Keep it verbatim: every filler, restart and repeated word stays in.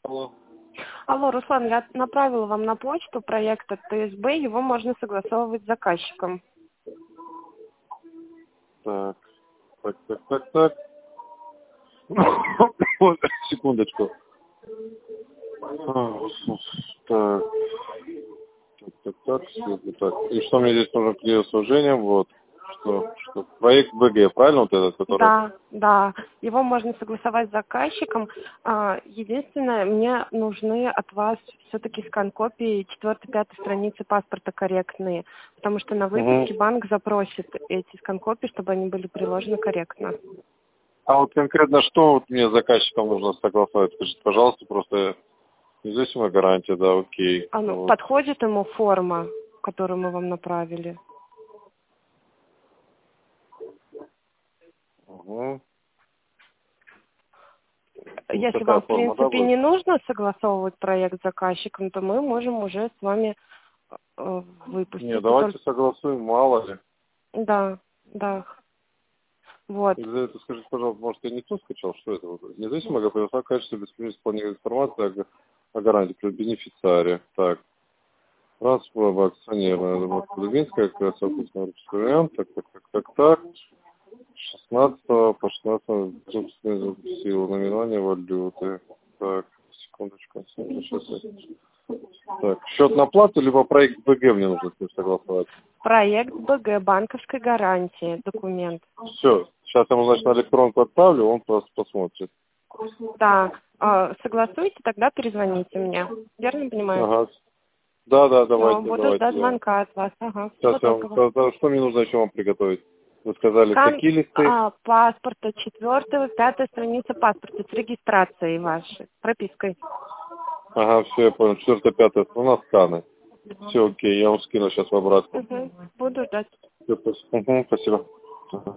Алло. Алло, Руслан, я направила вам на почту проект от Т С Б, его можно согласовывать с заказчиком. Так, так, так, так, так. Секундочку. А, Так, так, так, так, так, так. И что мне здесь нужно к видеослужению? Вот. Что, что? Проект Б Г, правильно вот этот, который? Да, да, его можно согласовать с заказчиком. А, Единственное, мне нужны от вас все-таки скан-копии четвёртой-пятой страницы паспорта корректные, потому что на выписке Угу. банк запросит эти скан-копии, чтобы они были приложены корректно. А вот конкретно что вот мне заказчикам нужно согласовать? Скажите, пожалуйста, просто независимая гарантия, да, окей. А ну, Вот. подходит ему форма, которую мы вам направили? Угу. Ну, Если такая вам, в форма, да, принципе, будет? не нужно согласовывать проект с заказчиком, то мы можем уже с вами э, Не, выпустить. И давайте только... согласуем, мало ли. Да, да. Вот. Или это, скажите, пожалуйста, может, я не то скачал, что это? Вот? Независимо от качества беспринципной информации о, га- о гарантии при бенефициаре. Так, трансформа акционерная, Кулибинская, как раз опытный вариант, так, так, так, так, так. шестнадцатого по шестнадцатому собственной силы, номинание валюты. Так, секундочку. Сейчас я... Так, счет на плату, либо проект Б Г мне нужно с ним согласовать. Проект Б Г, банковской гарантии, документ. Все, сейчас я ему, значит, на электронку отправлю, он просто посмотрит. Да, э, согласуйте, тогда перезвоните мне. Верно понимаю? Ага. Да, да, Все, давайте, буду давайте, ждать да. звонка от вас. Ага, всего Сейчас я вам, доброго. что что мне нужно еще вам приготовить? Вы сказали, Скан какие листы? а, паспорта, четвертая, пятая страница паспорта с регистрацией вашей, пропиской. Ага, все, я понял. Четвертая, пятая страна, сканы. Все, окей, я вам скину сейчас в обратку. Угу. Буду ждать. Всё, спасибо. Мгм, спасибо. Ага.